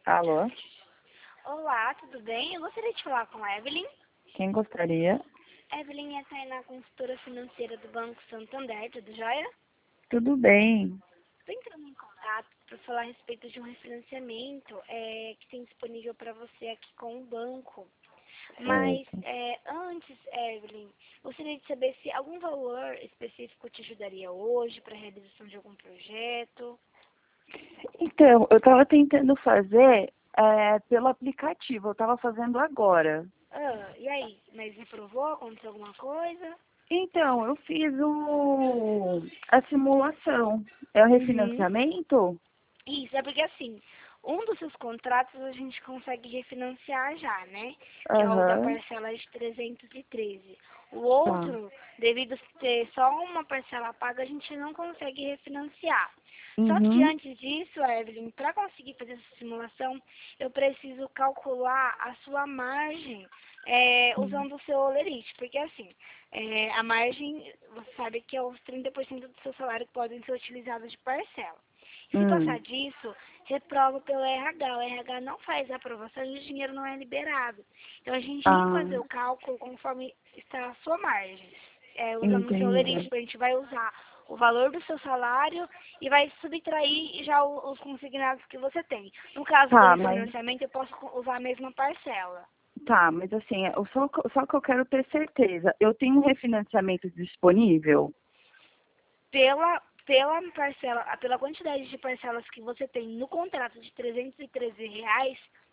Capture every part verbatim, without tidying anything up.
Alô? Olá, tudo bem? Eu gostaria de falar com a Evelyn. Quem gostaria? Evelyn é a Tainá, consultora financeira do Banco Santander, tudo jóia? Tudo bem. Estou entrando em contato para falar a respeito de um refinanciamento é, que tem disponível para você aqui com o banco. Mas Certo. é, antes, Evelyn, gostaria de saber se algum valor específico te ajudaria hoje para a realização de algum projeto. Então, eu estava tentando fazer é, pelo aplicativo, eu estava fazendo agora. Ah, e aí? Mas reprovou? Aconteceu alguma coisa? Então, eu fiz o, a simulação. É o Uhum. refinanciamento? Isso, é porque assim, um dos seus contratos a gente consegue refinanciar já, né? Que é o da Aham, parcela de trezentos e treze. O tá. outro, devido a ter só uma parcela paga, a gente não consegue refinanciar. Só que Uhum. antes disso, Evelyn, para conseguir fazer essa simulação, eu preciso calcular a sua margem é, Uhum. usando o seu olerite. Porque assim, é, a margem, você sabe que é os trinta por cento do seu salário que podem ser utilizados de parcela. Se passar Hum. disso, reprova pelo R H. O R H não faz a aprovação e o dinheiro não é liberado. Então a gente tem que Ah, fazer o cálculo conforme está a sua margem. É, usando o seu entendi. lerite, a gente vai usar o valor do seu salário e vai subtrair já o- os consignados que você tem. No caso do Tá, mas refinanciamento, eu posso co- usar a mesma parcela. tá, mas assim, eu só, só que eu quero ter certeza. Eu tenho um refinanciamento disponível? Pela, pela parcela, pela quantidade de parcelas que você tem no contrato de trezentos e treze reais,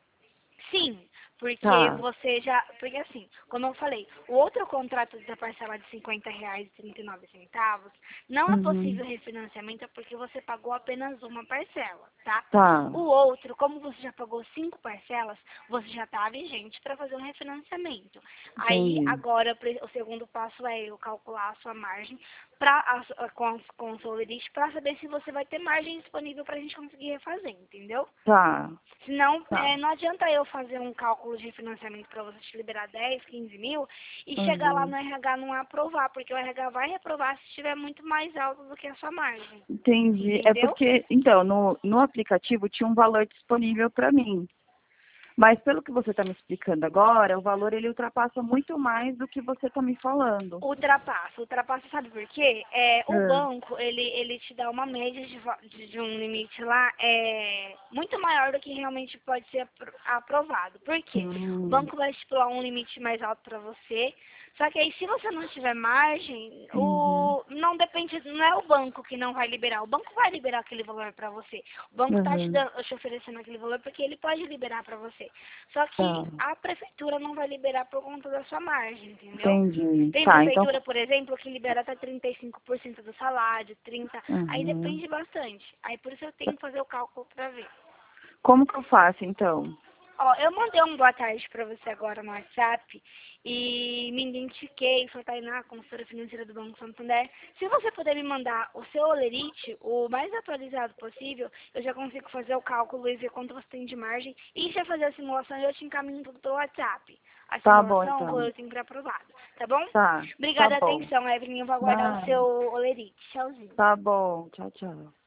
sim, porque Tá. você já. Porque assim, como eu falei, o outro contrato da parcela de cinquenta reais e trinta e nove centavos não é Uhum. possível refinanciamento porque você pagou apenas uma parcela, tá? Tá. O outro, como você já pagou cinco parcelas, você já está vigente para fazer um refinanciamento. Aí, Entendi. agora, pre- o segundo passo é eu calcular a sua margem pra, a su- a- com, a- com o Solerist para saber se você vai ter margem disponível para a gente conseguir refazer, entendeu? Tá. Senão, Tá. é, não adianta eu fazer um cálculo de financiamento para você te liberar dez, quinze mil e chegar lá Uhum. no R H não aprovar, porque o R H vai reprovar se estiver muito mais alto do que a sua margem. Entendi. É Entendeu? porque, então, no, no aplicativo tinha um valor disponível para mim. Mas pelo que você está me explicando agora, o valor ele ultrapassa muito mais do que você está me falando. Ultrapassa. Ultrapassa, sabe por quê? É, o Ah. banco, ele, ele te dá uma média de, va- de, de um limite lá é, muito maior do que realmente pode ser apro- aprovado. Por quê? O Hum. banco vai estipular um limite mais alto para você, só que aí se você não tiver margem, Uhum. o, não depende, não é o banco que não vai liberar, o banco vai liberar aquele valor para você. O banco está te, Uhum. dando- te oferecendo aquele valor porque ele pode liberar para você. Só que Tá. a prefeitura não vai liberar por conta da sua margem, entendeu? Entendi. Tem Tá, então. prefeitura, por exemplo, que libera até trinta e cinco por cento do salário, trinta por cento. Aí Uhum. depende bastante. Aí por isso eu tenho que fazer o cálculo para ver. Como que eu faço, então? Ó, eu mandei um boa tarde para você agora no WhatsApp e me identifiquei, sou Tainá, consultora financeira do Banco Santander. Se você puder me mandar o seu olerite, o mais atualizado possível, eu já consigo fazer o cálculo e ver quanto você tem de margem. E já fazer a simulação, eu te encaminho tudo pelo WhatsApp. A Tá bom, simulação, o então. eu tenho pré-aprovado. Tá bom? Tá. Tá Obrigada a bom. atenção, Evelyn. Eu vou aguardar o Não. seu olerite. Tchauzinho. Tá bom. Tchau, tchau.